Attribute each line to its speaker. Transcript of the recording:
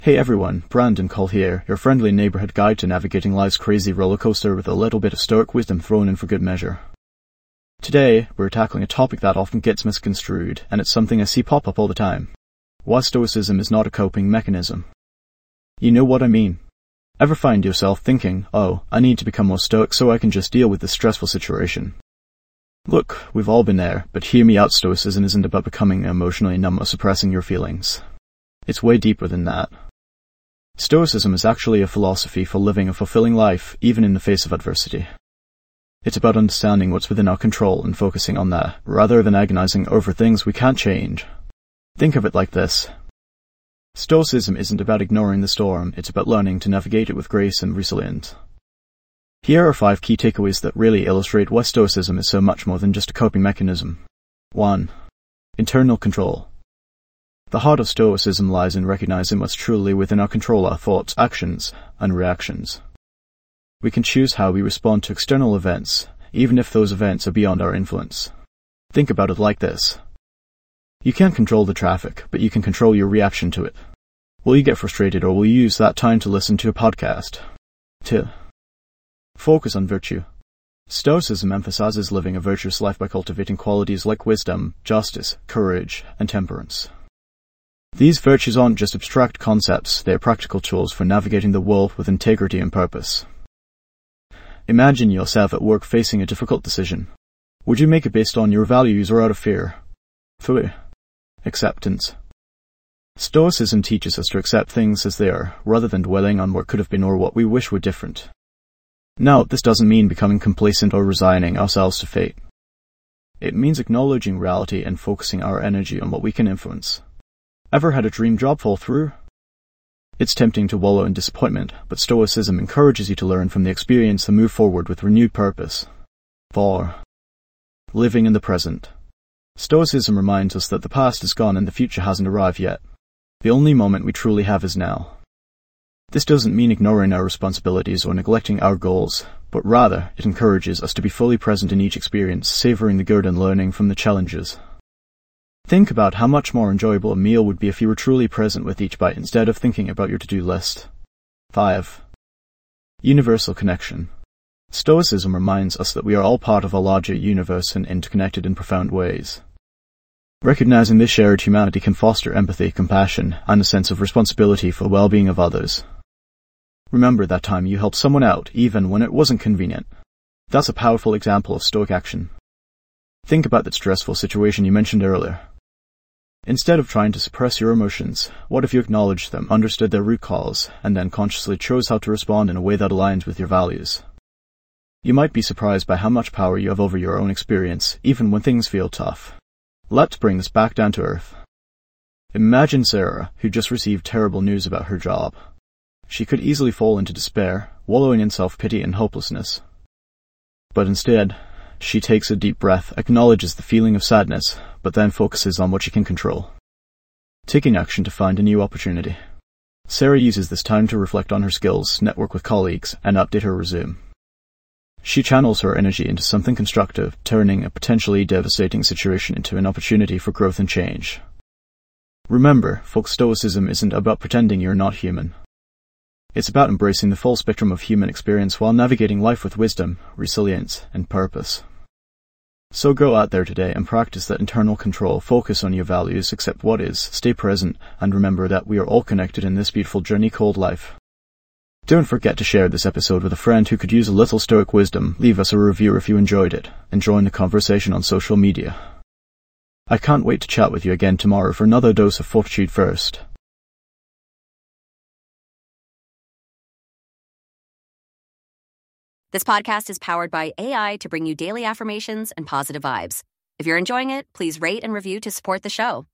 Speaker 1: Hey everyone, Brandon Cole here, your friendly neighborhood guide to navigating life's crazy roller coaster with a little bit of stoic wisdom thrown in for good measure. Today, we're tackling a topic that often gets misconstrued, and it's something I see pop up all the time. Why stoicism is not a coping mechanism. You know what I mean. Ever find yourself thinking, oh, I need to become more stoic so I can just deal with this stressful situation? Look, we've all been there, but hear me out, stoicism isn't about becoming emotionally numb or suppressing your feelings. It's way deeper than that. Stoicism is actually a philosophy for living a fulfilling life, even in the face of adversity. It's about understanding what's within our control and focusing on that, rather than agonizing over things we can't change. Think of it like this. Stoicism isn't about ignoring the storm, it's about learning to navigate it with grace and resilience. Here are 5 key takeaways that really illustrate why stoicism is so much more than just a coping mechanism. 1. Internal control. The heart of stoicism lies in recognizing what's truly within our control, our thoughts, actions, and reactions. We can choose how we respond to external events, even if those events are beyond our influence. Think about it like this. You can't control the traffic, but you can control your reaction to it. Will you get frustrated, or will you use that time to listen to a podcast? 2. Focus on virtue. Stoicism emphasizes living a virtuous life by cultivating qualities like wisdom, justice, courage, and temperance. These virtues aren't just abstract concepts, they are practical tools for navigating the world with integrity and purpose. Imagine yourself at work facing a difficult decision. Would you make it based on your values or out of fear? 3. Acceptance. Stoicism teaches us to accept things as they are, rather than dwelling on what could have been or what we wish were different. Now, this doesn't mean becoming complacent or resigning ourselves to fate. It means acknowledging reality and focusing our energy on what we can influence. Ever had a dream job fall through? It's tempting to wallow in disappointment, but stoicism encourages you to learn from the experience and move forward with renewed purpose. 4. Living in the present. Stoicism reminds us that the past is gone and the future hasn't arrived yet. The only moment we truly have is now. This doesn't mean ignoring our responsibilities or neglecting our goals, but rather it encourages us to be fully present in each experience, savoring the good and learning from the challenges. Think about how much more enjoyable a meal would be if you were truly present with each bite instead of thinking about your to-do list. 5. Universal connection. Stoicism reminds us that we are all part of a larger universe and interconnected in profound ways. Recognizing this shared humanity can foster empathy, compassion, and a sense of responsibility for the well-being of others. Remember that time you helped someone out, even when it wasn't convenient. That's a powerful example of stoic action. Think about that stressful situation you mentioned earlier. Instead of trying to suppress your emotions, what if you acknowledged them, understood their root cause, and then consciously chose how to respond in a way that aligns with your values? You might be surprised by how much power you have over your own experience, even when things feel tough. Let's bring this back down to earth. Imagine Sarah, who just received terrible news about her job. She could easily fall into despair, wallowing in self-pity and hopelessness. But instead, she takes a deep breath, acknowledges the feeling of sadness, but then focuses on what she can control. Taking action to find a new opportunity. Sarah uses this time to reflect on her skills, network with colleagues, and update her resume. She channels her energy into something constructive, turning a potentially devastating situation into an opportunity for growth and change. Remember, folk stoicism isn't about pretending you're not human. It's about embracing the full spectrum of human experience while navigating life with wisdom, resilience, and purpose. So go out there today and practice that internal control, focus on your values, accept what is, stay present, and remember that we are all connected in this beautiful journey called life. Don't forget to share this episode with a friend who could use a little stoic wisdom, leave us a review if you enjoyed it, and join the conversation on social media. I can't wait to chat with you again tomorrow for another dose of Fortitude First.
Speaker 2: This podcast is powered by AI to bring you daily affirmations and positive vibes. If you're enjoying it, please rate and review to support the show.